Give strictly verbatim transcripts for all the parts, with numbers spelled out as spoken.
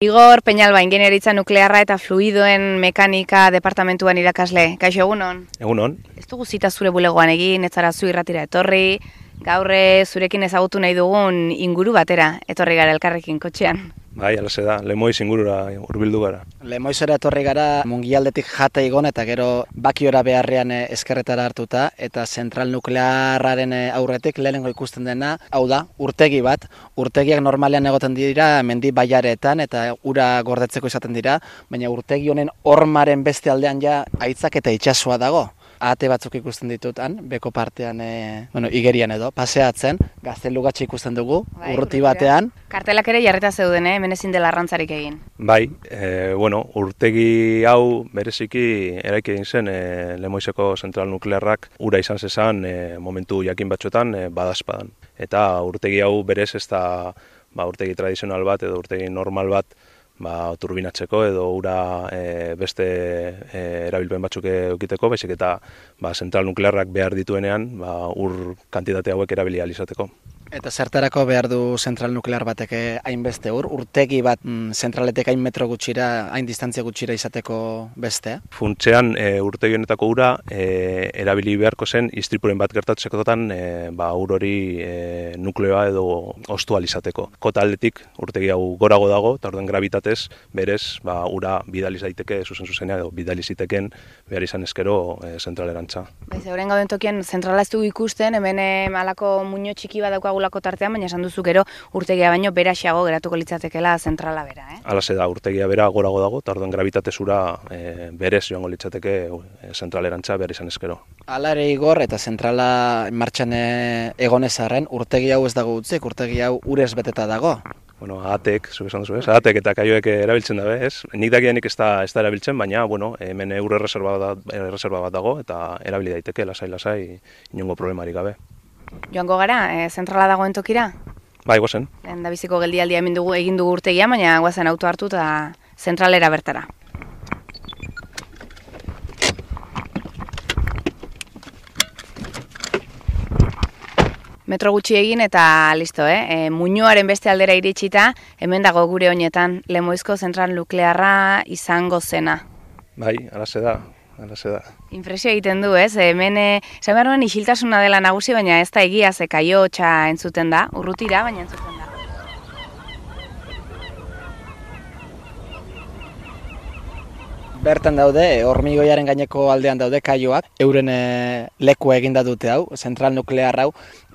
Igor Peñalba, ingeniaritza nuklearra eta fluidoen mekanika departamentuan irakasle. Kaixo, egunon? Egunon. Ez dugu zita zure bulegoan egin, ez zara zu irratira etorri, gaur zurekin ezagutu nahi dugun inguru batera, etorri gara elkarrekin kotxean. Bai, alaze da, Lemoiz ingurura hurbildu gara. Lemoizera etorri gara mungialdetik jata igon eta gero Bakiora beharrean ezkerretara hartuta eta zentral nuklearraren aurretik lehenengo ikusten dena, hau da, urtegi bat. Urtegiak normalean egoten dira mendi bailaretan eta ura gordetzeko izaten dira, baina urtegi honen hormaren beste aldean ja haitzak eta itsasoa dago. Ate batzuk ikusten ditutan, beko partean, e, bueno, igerian edo, paseatzen, gaztelugatxe ikusten dugu, bai, urruti batean. Kartelak ere jarrita zeuden, eh? Hemen ezin dela arrantzarik egin. Bai, e, bueno, urtegi hau bereziki eraiki egin zen e, Lemoizeko zentral nuklearrak ura izan zezan e, momentu jakin batzuetan e, badazpadan. Eta urtegi hau berez ez da ba, urtegi tradizional bat edo urtegi normal bat ba, turbinatzeko edo ura e, beste e, erabilpen batzuk eukiteko, baizik eta ba, zentral nuklearrak behar dituenean ba, ur kantitate hauek erabili ahal izateko. Eta zertarako behar du zentral nuklear batek hainbeste ur? Urtegi bat mm, zentraletek hain metro gutxira, hain distantzia gutxira izateko beste? Funtzean e, urtegi honetako ura e, erabili beharko zen istripuren bat gertatzekotan e, ba, ur hori e, nukleoa edo ostu ahal izateko. Kota aldetik urtegi hau gorago dago, eta orduan gravitatez berez ba, ura bidali daiteke zuzen zuzenean edo bidali ziteken behar izan ezkero e, zentralerantza. Baiz, euren gauden tokian zentrala ez dugu ikusten, hemen malako muño txiki bat daukagu tartean, baina esan duzu gero urtegia baino beraxago geratuko litzatekeela zentrala bera, eh? Alaze da, urtegia bera gorago dago, eta orduan gravitatezura e, berez joango litzateke e, zentralerantza behar izan ezkero. Hala ere Igor, eta zentrala martxan egonezarren, urtegi hau ez dago utzik, urtegi hau urez beteta dago. Bueno, ahatek, zuk esan duzu, ez? Ahatek eta kaioek erabiltzen dabe, ez? Nik dakianik ez da, ez da erabiltzen, baina, bueno, hemen ur erreserba bat, erreserba bat dago, eta erabili daiteke, lasai-lasai, inongo problemarik gabe. Joango gara, e, zentrala dagoen tokira? Bai, guazen. Lehendabiziko geldialdia egin dugu, egin dugu urtegia, baina guazen auto hartu eta zentralera bertara. Metro gutxi egin eta listo, eh? E, muñoaren beste aldera iritsita, hemen dago gure honetan Lemoizko zentral nuklearra izango zena. Bai, alaze da. Da. Inpresio egiten du, ez? Hemen, esan behar nuen isiltasuna dela nagusi, baina ez da egia ze kaiotxa entzuten da, urrutira, baina entzuten da. Bertan daude, hormigoiaren gaineko aldean daude kaioak, euren e, leku eginda dute hau, zentral nuklear hau.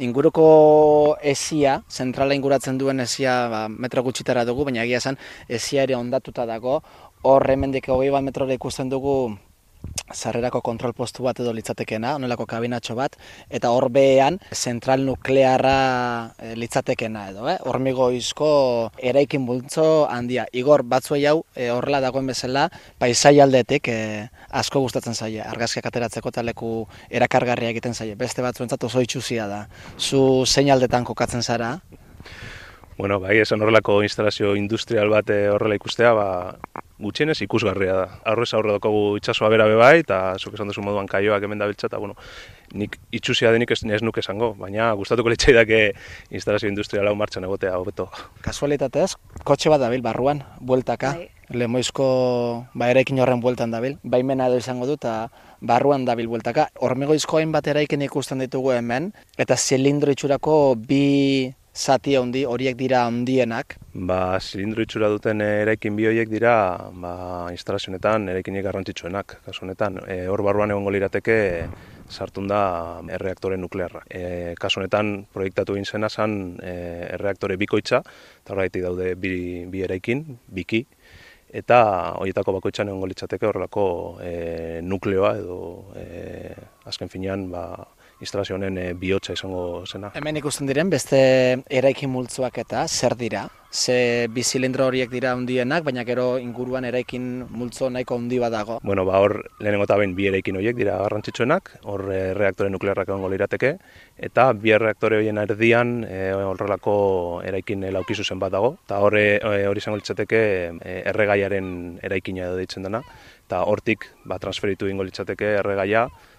Inguruko esia, zentrala inguratzen duen esia ba, metro gutxitara dugu, baina egia esan esia ere ondatuta dago. Hor hemendik hogei bat metrora ikusten dugu sarrerako kontrol postu bat edo litzatekena, onelako kabinatxo bat, eta hor behean zentral nuklearra e, litzatekena edo, eh? Hormigoizko eraikin bultzo handia. Igor, batzuei hau e, horrela dagoen bezala, paisai aldetik e, asko gustatzen zaie, argazkiak ateratzeko eta leku erakargarria egiten zaie. Beste batzuentzat oso itxuzia da. Zu zein aldetan kokatzen zara? Bueno, bai, esan horrelako instalazio industrial bat horrela ikustea, ba, gutxienez ikusgarria da. Aurrez aurre daukagu itsasoa bera bebai, eta zuk esan duzu moduan kaioak hemen dabiltza, eta bueno, nik itxusia denik ez, ez nuke esango, baina gustatuko litzaidake instalazio industrial hau martxan egotea hobeto. Kasualitatez, kotxe bat dabil barruan, bueltaka, bai. Lemoizko ba, eraikin horren bueltan dabil, baimena edo izango du, eta barruan dabil bueltaka. Hormigoizko hainbat eraikin ikusten ditugu hemen, eta zilindro itxurako bi zati handi, horiek dira handienak. Ba, zilindro itxura duten eraikin bi horiek dira ba, instalazionetan eraikinek garrantzitsuenak. Kasu honetan, e, hor barruan egongo lirateke sartun da erreaktore nuklearra. E, kasu honetan proiektatu egin zena zen e, erreaktore bikoitza, eta horregatik daude bi, bi eraikin, biki, eta horietako bakoitzan egongo litzateke horrelako e, nukleoa edo e, azken finean ba, instalazio honen e, bihotza izango zena. Hemen ikusten diren beste eraikin multzoak eta zer dira? Ze bi zilindro horiek dira handienak, baina gero inguruan eraikin multzo nahiko handi bat dago. Bueno, ba hor lehenengo eta behin bi eraikin horiek dira garrantzitsuenak, hor e, reaktore nuklearrak egongo lirateke, eta bi reaktore horien erdian e, horrelako eraikin laukizu zen bat dago, eta hori e, izango litzateke e, erregaiaren eraikina edo deitzen dena, eta hortik ba, transferitu ingo litzateke erregaia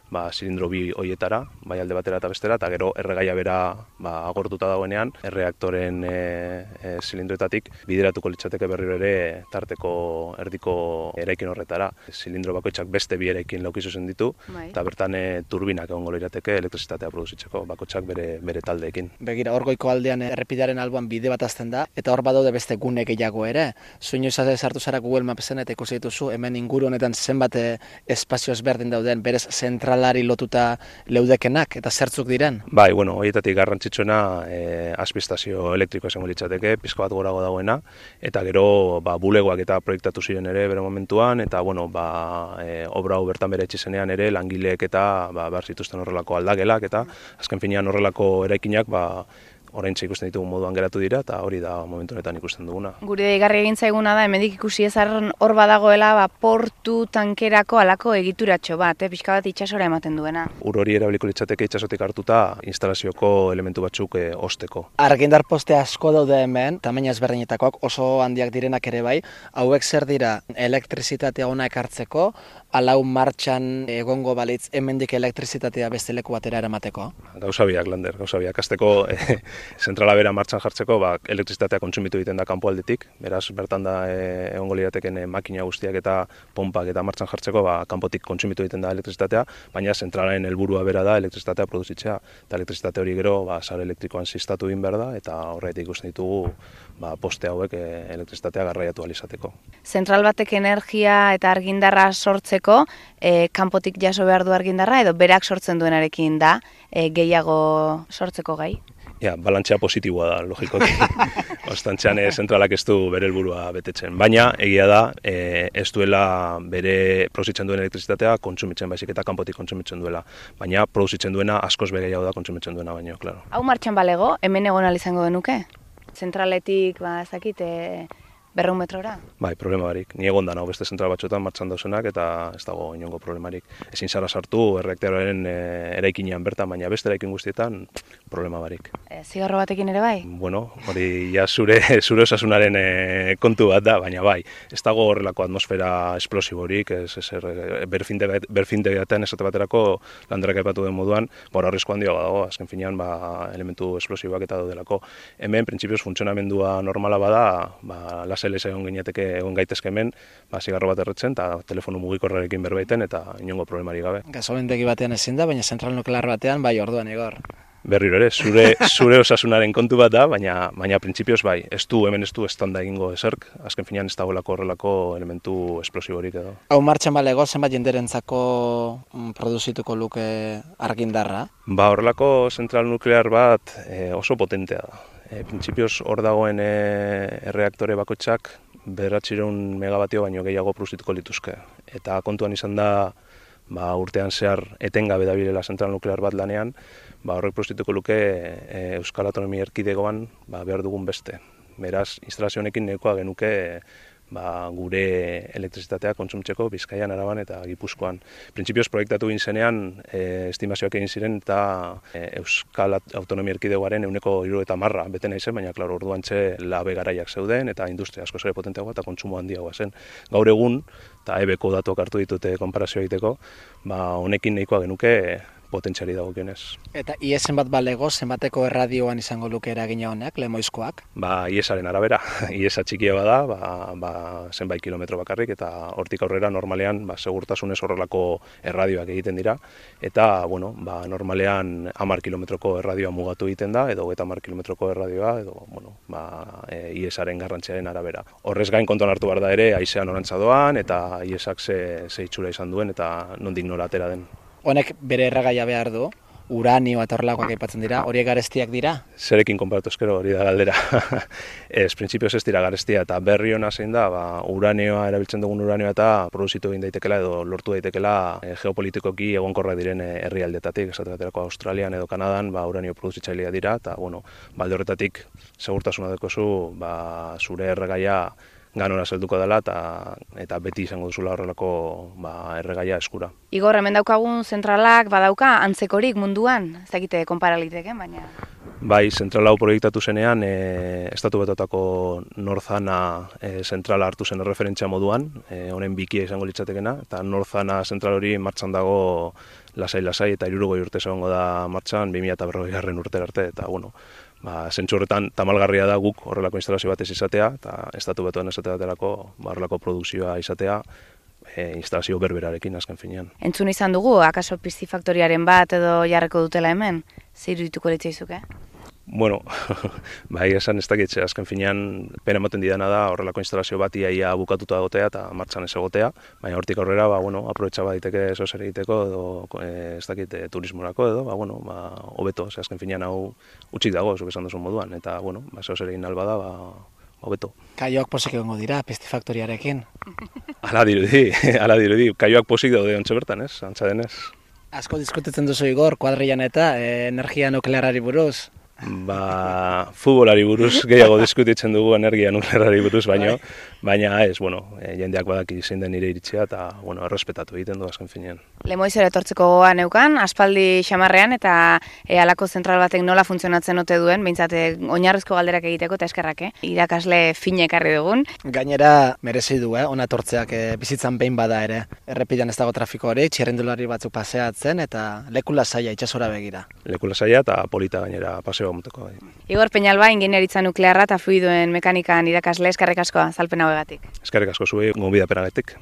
ba, zilindro bi hoietara, bai alde batera eta bestera, eta gero erregaia bera ba, agortuta dagoenean, erreaktoren e, e, zilindroetatik bideratuko litzateke berriro ere tarteko erdiko eraikin horretara. Zilindro bakoitzak beste bi eraikin laukizuzen ditu, bai. Eta bertan e, turbinak egongo lirateke elektrizitatea produzitzeko, bakoitzak bere, bere taldeekin. Begira, hor goiko aldean errepidearen alboan bide bat azten da, eta hor badaude beste gune gehiago ere. Zuino izate sartu zara Google Mapsen eta ikusi dituzu, hemen inguru honetan zenbat espazio ezberdin dauden, berez zentralari lotuta leudekenak, eta zertzuk diren? Bai, bueno, horietatik garrantzitsuena e, azpistazio elektriko esango litzateke, pizka bat gorago dagoena, eta gero ba, bulegoak eta proiektatu ziren ere bere momentuan, eta bueno, ba, e, obra hau bertan bere etxizenean ere langileek eta ba, behar zituzten horrelako aldagelak, eta azken finean horrelako eraikinak ba, oraintxe ikusten ditugu moduan geratu dira, eta hori da momentu honetan ikusten duguna. Gure deigarri egin zaiguna da, hemendik ikusi ezarren hor badagoela ba, portu tankerako alako egituratxo bat, eh, pixka bat itsasora ematen duena. Ur hori erabiliko litzateke itsasotik hartuta instalazioko elementu batzuk e, osteko. Argindar poste asko daude hemen, tamaina ezberdinetakoak oso handiak direnak ere bai, hauek zer dira elektrizitatea ona ekartzeko, alau martxan egongo balitz hemendik elektrizitatea beste leku batera eramateko? Gauza biak, Lander, gauza biak. Hasteko e, zentrala bera martxan jartzeko, ba, elektrizitatea kontsumitu egiten da kanpoaldetik, beraz bertan da e, egongo lirateken makina guztiak eta pompak eta martxan jartzeko, ba, kanpotik kontsumitu egiten da elektrizitatea, baina zentralaren helburua bera da elektrizitatea produzitzea, eta elektrizitate hori gero ba, sare elektrikoan sistatu egin behar da, eta horretik ikusten ditugu ba, poste hauek e, elektrizitatea garraiatu ahal izateko. Zentral batek energia eta argindarra sortzeko, e, kanpotik jaso behar du argindarra, edo berak sortzen duenarekin da e, gehiago sortzeko gai? Ja, balantzea positiboa da, logikoki. Ostantzean e, zentralak ez du bere helburua betetzen. Baina, egia da, e, ez duela bere produzitzen duen elektrizitatea kontsumitzen, baizik eta kanpotik kontsumitzen duela. Baina, produzitzen duena askoz bere gehiago da kontsumitzen duena baino, klaro. Hau martxan balego, hemen egon ahal izango genuke? Zentraletik, ba, ez dakit, e, berrehun metrora? Bai, problema barik. Ni egon da nago beste zentral batzuetan martxan dauzenak eta ez dago inongo problemarik. Ezin zara sartu erreaktoraren e, eraikinean bertan, baina beste eraikin guztietan problema barik. E, zigarro batekin ere bai? Bueno, hori ja zure, zure osasunaren e, kontu bat da, baina bai. Ez dago horrelako atmosfera esplosiborik, ez, ez er, berfintegaten esate baterako Landerak aipatu den moduan, bora arrisku handia dago, azken finean ba, elementu esplosiboak eta daudelako. Hemen, printzipioz, funtzionamendua normala bada, ba, laselesa egon ginateke egon gaitezke hemen, ba, zigarro bat erretzen eta telefono mugikorrarekin berbaiten eta inongo problemari gabe. Gasolindegi batean ezin da, baina zentral nuklear batean bai orduan Igor. Berriro ere, zure, zure osasunaren kontu bat da, baina, baina printzipioz bai, ez du, hemen ez du estanda egingo ezerk, azken finean ez dagoelako horrelako elementu esplosiborik edo. Hau martxan balego, zenbat jenderentzako mm, produzituko luke argindarra? Ba, horrelako zentral nuklear bat e, oso potentea da. E, printzipioz hor dagoen e, erreaktore bakoitzak bederatziehun megabatio baino gehiago produzituko lituzke. Eta kontuan izan da, ba, urtean zehar etengabe dabilela zentral nuklear bat lanean, ba, horrek produzituko luke e, Euskal Autonomia Erkidegoan ba, behar dugun beste. Beraz, instalazio honekin nekoa genuke ba, gure elektrizitatea kontsumitzeko Bizkaian, Araban eta Gipuzkoan. Printzipioz proiektatu egin zenean, e, estimazioak egin ziren eta e, Euskal Autonomia Erkidegoaren ehuneko hirurogeita hamar bete nahi zen, baina klaro, orduan txe labe garaiak zeuden eta industria asko ere potenteagoa eta kontsumo handiagoa zen. Gaur egun, eta E B ko datuak hartu ditute konparazio egiteko, ba, honekin nahikoa genuke potentziari dagokionez. Eta I E S bat balego, zenbateko erradioan izango luke eragina honek, lemoizkoak? Ba, I E S-aren arabera. I E S-a txikia bada, ba, ba, zenbait kilometro bakarrik, eta hortik aurrera normalean ba, segurtasunez horrelako erradioak egiten dira, eta, bueno, ba, normalean hamar kilometroko erradioa mugatu egiten da, edo eta hamar kilometroko erradioa, edo, bueno, ba, e, I E S-aren garrantziaren arabera. Horrez gain kontuan hartu behar da ere, haizean norantza doan, eta I E S-ak ze, ze itxura izan duen, eta nondik nora atera den. Honek bere erragaia behar du, uranio eta horrelakoak aipatzen dira, horiek garestiak dira? Zerekin konparatu ezkero hori da galdera. Ez, printzipioz ez dira garestia, eta berri hona zein da, ba, uranioa, erabiltzen dugun uranioa eta produzitu egin daitekela edo lortu daitekela e, geopolitikoki egonkorrak diren e, herrialdetatik, esate baterako Australian edo Kanadan, ba, uranio produzitzailea dira, eta, bueno, balde horretatik segurtasuna dekozu, ba, zure erregaia ganora zelduko dela eta eta beti izango duzula horrelako ba, erregaia eskura. Igor, hemen daukagun zentralak badauka antzekorik munduan, ez dakite konparaliteke, baina... Bai, zentral hau proiektatu zenean, e, Estatu Batuetako Norzana e, zentrala hartu zen referentzia moduan, e, honen bikia izango litzatekena, eta Norzana zentral hori martxan dago lasai-lasai eta hirurogei urte egongo da martxan bi mila berrogeigarren urtera arte, eta bueno, ba, zentzu horretan tamalgarria da guk horrelako instalazio batez izatea, eta Estatu Batuen esate baterako ba, horrelako produkzioa izatea, e, instalazio berberarekin azken finean. Entzun izan dugu, akaso pistifaktoriaren bat edo jarreko dutela hemen? Zer irudituko litzaizuke? Bueno, bai esan ez dakitze, azken finean pena ematen didana da horrelako instalazio bat iaia bukatuta egotea eta martxan ez egotea, baina hortik aurrera, ba, bueno, aprobetxa baditeke eso zer egiteko edo e, ez dakit e, turismorako edo, ba, bueno, ba, hobeto, ze azken finean hau utzik dago, zuk esan duzun moduan, eta, bueno, ba, eso zer egin alba da, ba, hobeto. Kaioak posik egongo dira, pistifaktoriarekin. Ala dirudi, ala dirudi, kaioak posik daude ontsa bertan, ez, antza denez. Asko diskutitzen duzu Igor, kuadrillan eta e, energia nuklearari buruz. Ba, futbolari buruz gehiago diskutitzen dugu energia nuklearari buruz baino, baina ez, bueno, e, jendeak badaki zein den nire iritzia eta, bueno, errespetatu egiten du azken finean. Lemoizera etortzeko gogoa neukan, aspaldi xamarrean eta e, halako zentral batek nola funtzionatzen ote duen, behintzat oinarrizko galderak egiteko eta eskerrak, eh? Irakasle fine ekarri dugun. Gainera merezi du, eh? Ona etortzeak e, bizitzan behin bada ere. Errepidean ez dago trafiko hori, txirrindulari batzuk paseatzen eta leku lasaia itsasora begira. Leku lasaia eta polita gainera paseo muteko. Igor Peñalba, ingenieritza nuklearra eta fluidoen mekanikan irakasle, eskerrik asko azalpen hauegatik. Eskerrik asko zuei gonbidapenagatik.